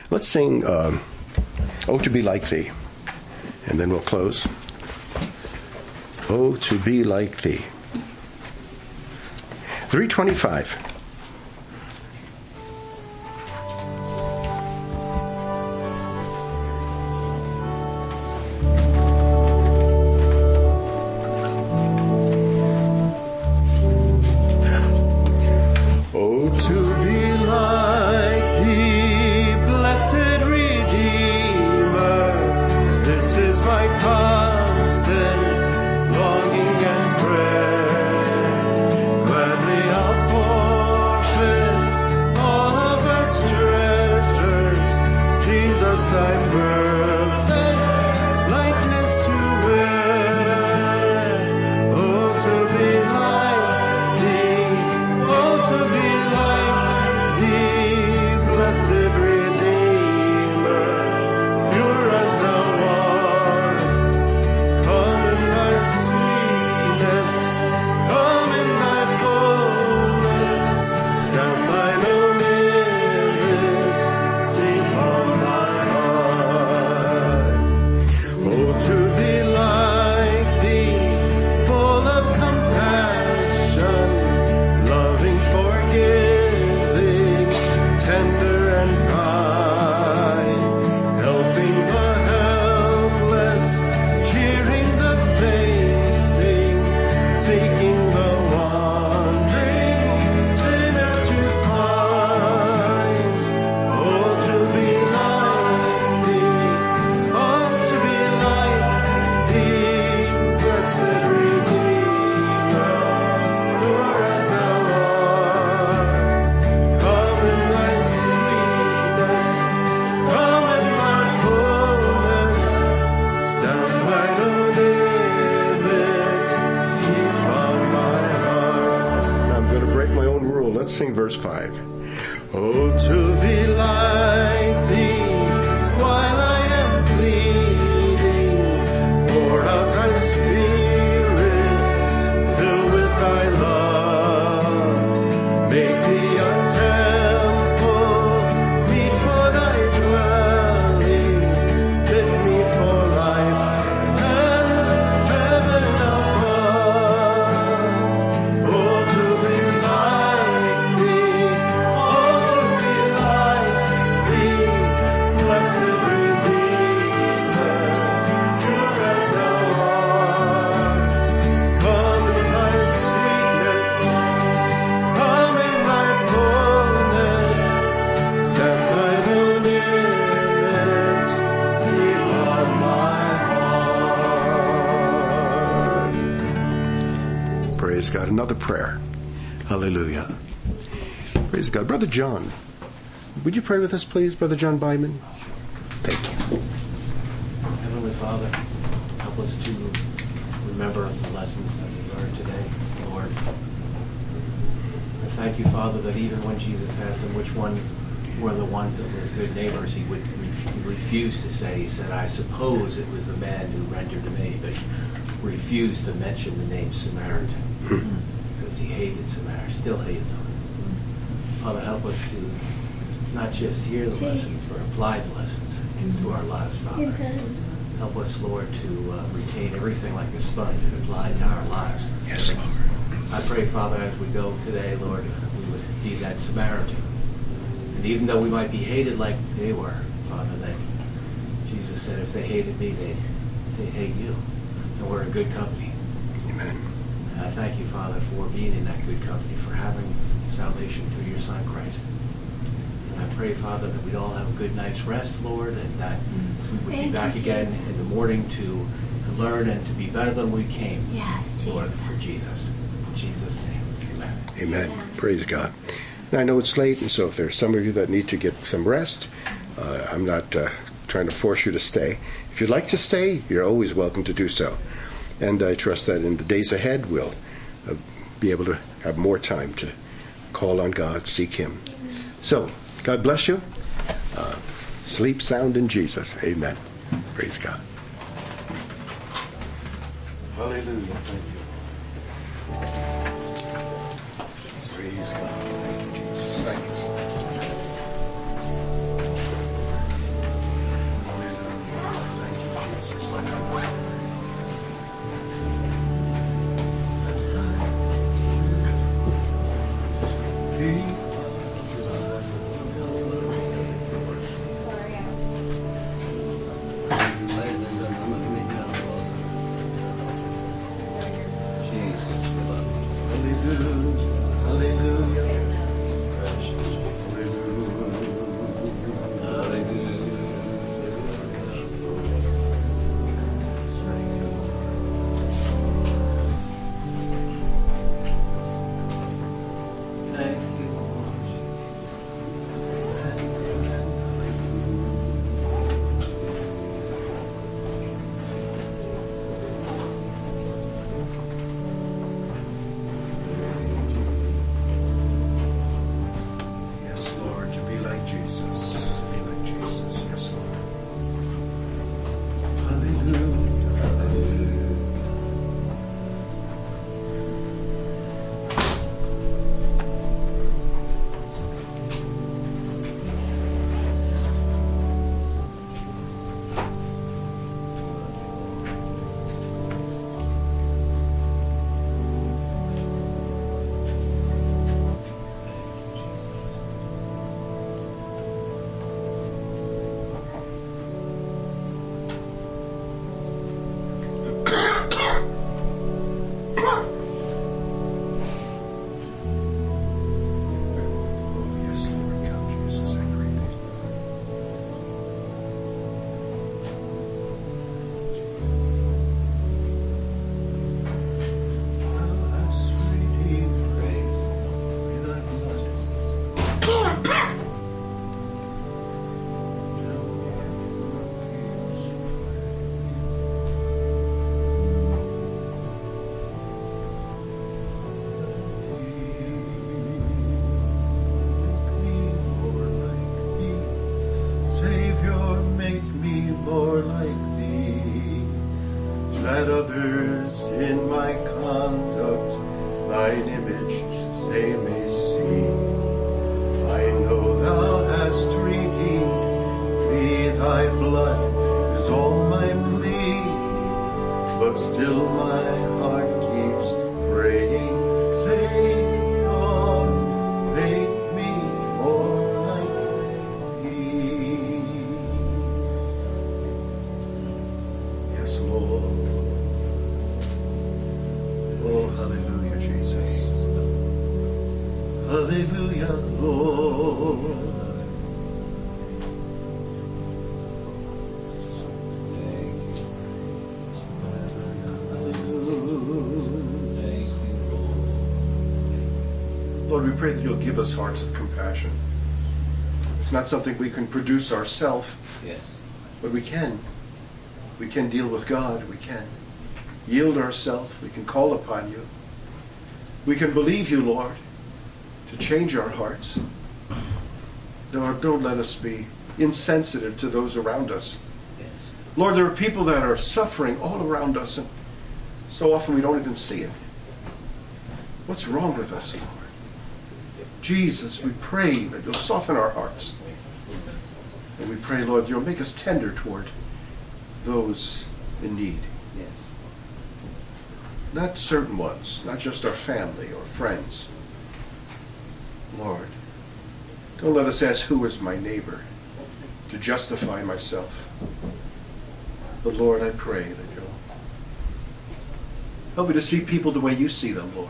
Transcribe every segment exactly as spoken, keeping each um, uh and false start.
Let's sing um, Oh, to Be Like Thee, and then we'll close. Oh, to be like Thee. three twenty-five. Sing verse five. Oh, to be like Thee while I am pleading, pour out Thy Spirit, fill with Thy love, make Thee a temple, meet for Thy dwelling, fit me for life and heaven above. Oh, to be like Praise God. Another prayer. Hallelujah. Praise God. Brother John, would you pray with us, please, Brother John Byman? Thank you. Heavenly Father, help us to remember the lessons that we learned today, Lord. I thank you, Father, that even when Jesus asked him which one were the ones that were good neighbors, he would ref- refuse to say. He said, I suppose it was the man who rendered to me, but refused to mention the name Samaritan because he hated Samaritans, still hated them. Father, help us to not just hear the lessons, but apply the lessons into our lives, Father. Help us, Lord, to uh, retain everything like a sponge and apply it to our lives. Yes, Lord. I pray, Father, as we go today, Lord, that we would be that Samaritan. And even though we might be hated like they were, Father, that Jesus said if they hated me, they they hate you. And we're in good company. Amen. And I thank you, Father, for being in that good company, for having salvation through your Son, Christ. And I pray, Father, that we'd all have a good night's rest, Lord, and that we would Thank be back you, again Jesus. in the morning to, to learn and to be better than we came. Yes, Jesus. Lord, for Jesus. In Jesus' name, amen. Amen. Praise God. Now, I know it's late, and so if there's some of you that need to get some rest, uh, I'm not uh, trying to force you to stay. If you'd like to stay, you're always welcome to do so. And I trust that in the days ahead, we'll uh, be able to have more time to call on God, seek Him. So, God bless you. Uh, sleep sound in Jesus. Amen. Praise God. Hallelujah. Thank you. Praise God. Thank you, Jesus. Thank you. that others in my conduct thine image they may see. I know thou hast redeemed me, thy blood is all my plea, but still my heart keeps praying, Savior, make me more like thee. Yes, Lord. Oh, hallelujah, Jesus. Hallelujah, Lord. Lord, we pray that you'll give us hearts of compassion. It's not something we can produce ourselves, Yes. but we can. We can deal with God. We can yield ourselves. We can call upon you. We can believe you, Lord, to change our hearts. Lord, don't let us be insensitive to those around us. Yes. Lord, there are people that are suffering all around us, and so often we don't even see it. What's wrong with us, Lord? Jesus, we pray that you'll soften our hearts. And we pray, Lord, you'll make us tender toward those in need. Yes. Not certain ones, not just our family or friends. Lord, don't let us ask who is my neighbor to justify myself. But Lord, I pray that you'll help me to see people the way you see them, Lord.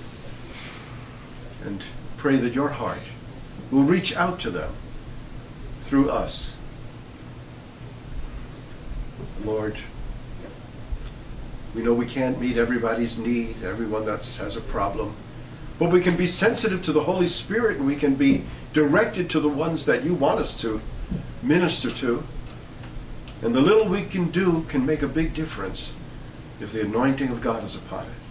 And pray that your heart will reach out to them through us. Lord, we know we can't meet everybody's need, everyone that has a problem, but we can be sensitive to the Holy Spirit, and we can be directed to the ones that you want us to minister to. And the little we can do can make a big difference if the anointing of God is upon it.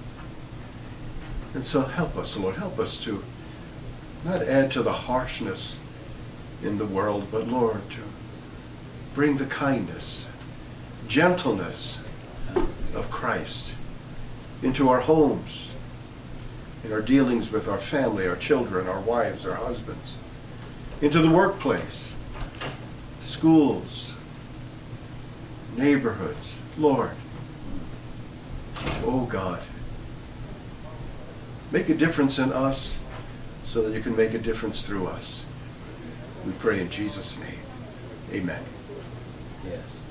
And so help us, Lord, help us to not add to the harshness in the world, but Lord, to bring the kindness, gentleness of Christ into our homes, in our dealings with our family, our children, our wives, our husbands, into the workplace, schools, neighborhoods. Lord, oh God, make a difference in us so that you can make a difference through us. We pray in Jesus' name. Amen. Yes.